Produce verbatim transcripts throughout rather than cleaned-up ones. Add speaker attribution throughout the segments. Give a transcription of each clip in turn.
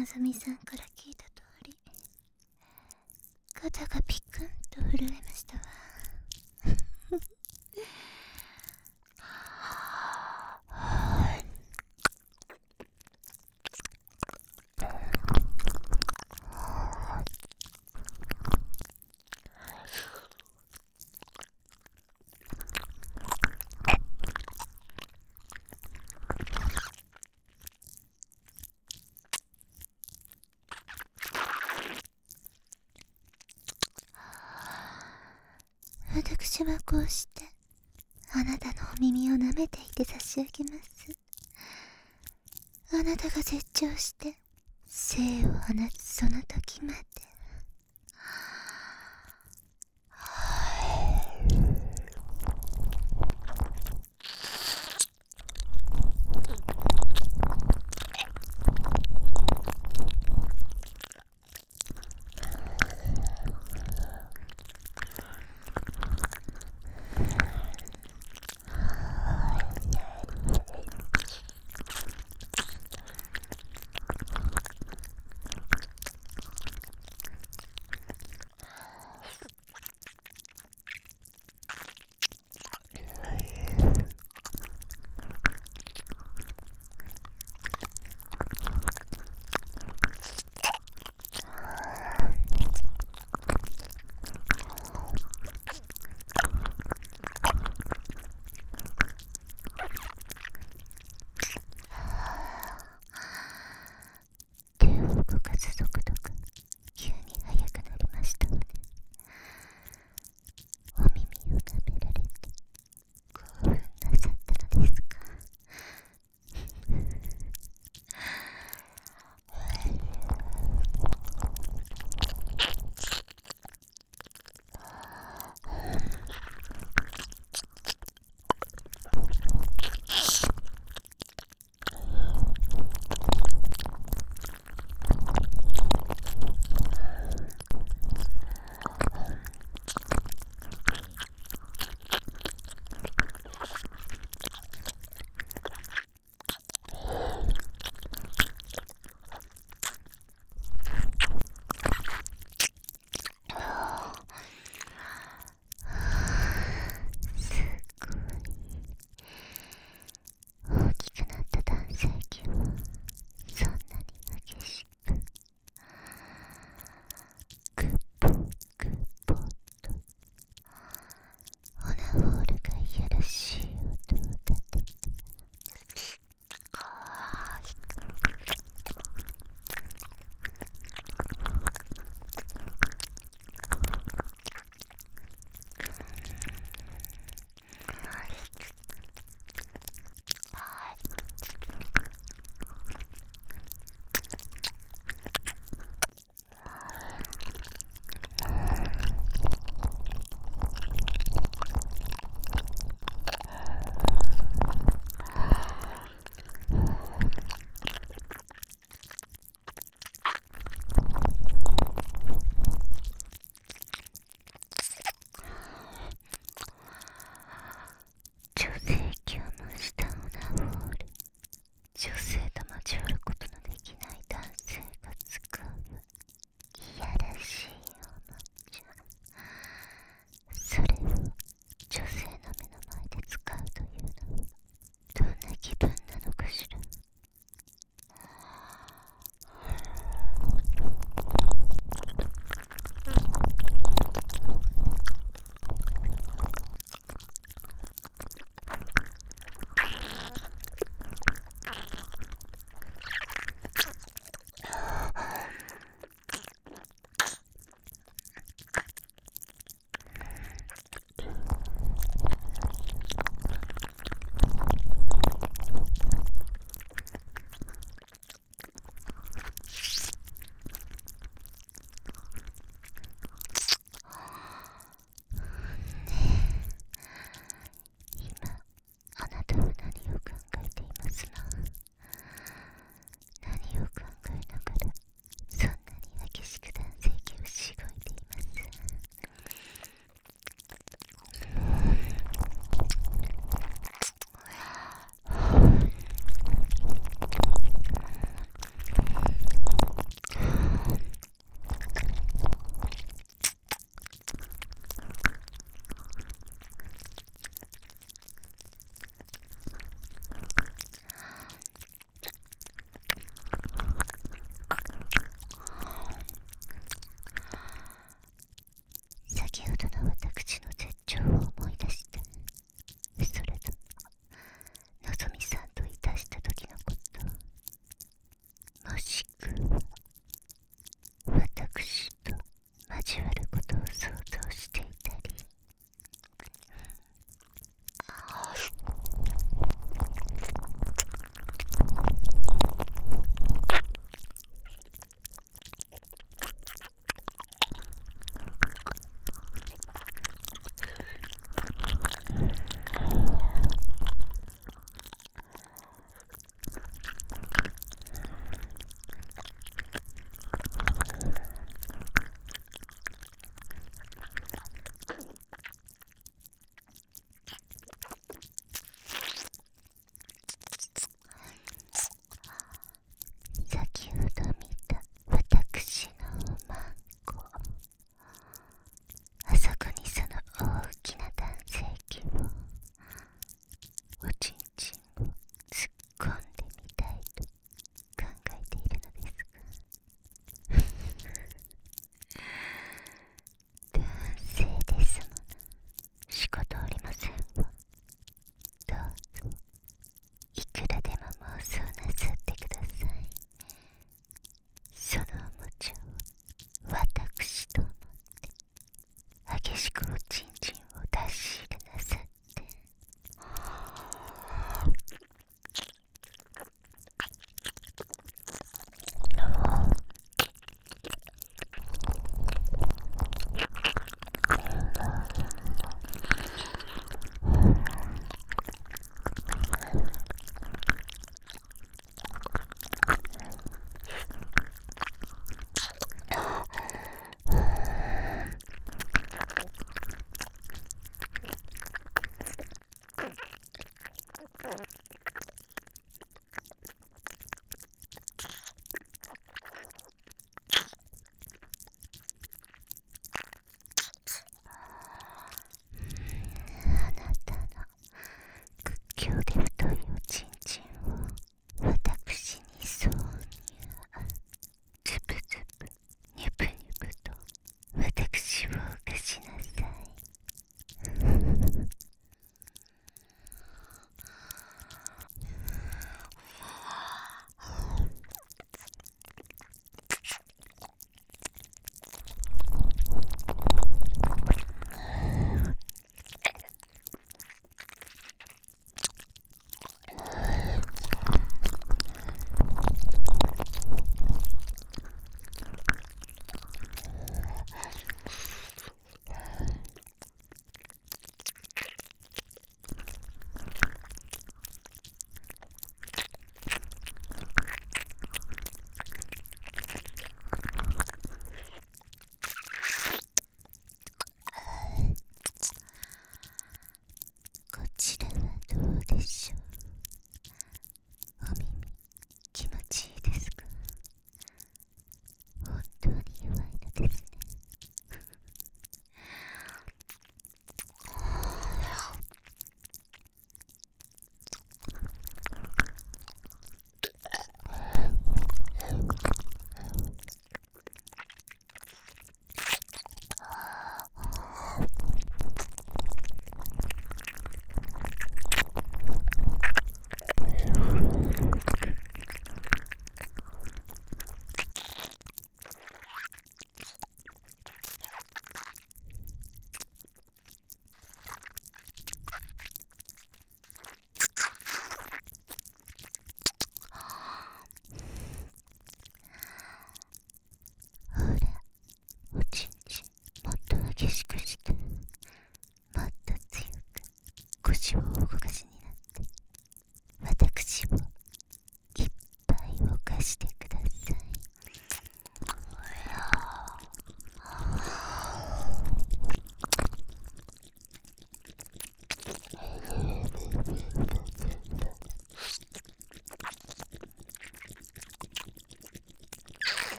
Speaker 1: のぞみさんから聞いた通り、肩がピクンと震えましたわ。私はこうしてあなたのお耳を舐めていて差し上げます。あなたが絶頂して精を放つその時まで。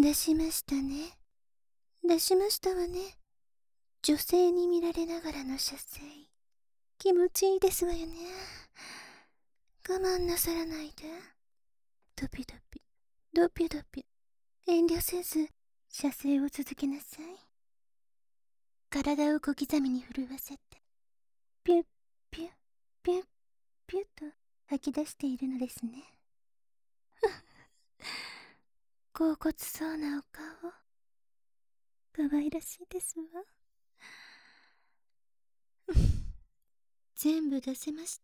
Speaker 1: 出しましたね。出しましたわね。女性に見られながらの射精。気持ちいいですわよね。我慢なさらないで。ドピドピ、ドピドピ。遠慮せず、射精を続けなさい。体を小刻みに震わせて、ピュッ、ピュッ、ピュッ、ピュッと吐き出しているのですね。恍惚そうなお顔。可愛らしいですわ。全部出せました？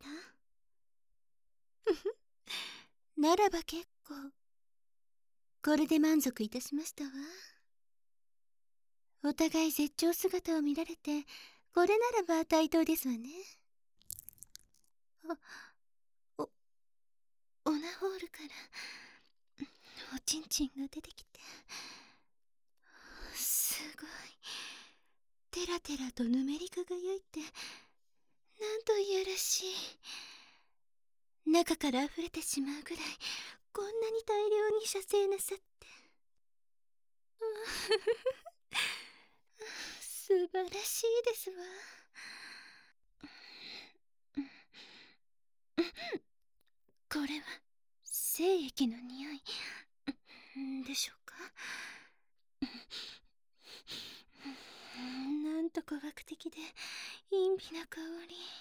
Speaker 1: ならば結構。これで満足いたしましたわ。お互い絶頂姿を見られて、これならば対等ですわね。あ、お、オナホールからおちんちんが出てきて、すごいテラテラとぬめり輝いて、なんといやらしい。中から溢れてしまうぐらい、こんなに大量に射精なさって。素晴らしいですわ。これは精液の匂いでしょうか。なんと怖く的で陰微な香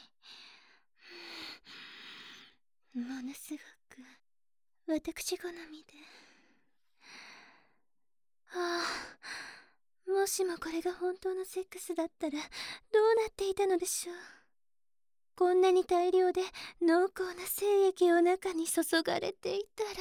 Speaker 1: り。ものすごく私好みで。ああ、もしもこれが本当のセックスだったらどうなっていたのでしょう。こんなに大量で濃厚な精液を中に注がれていたら。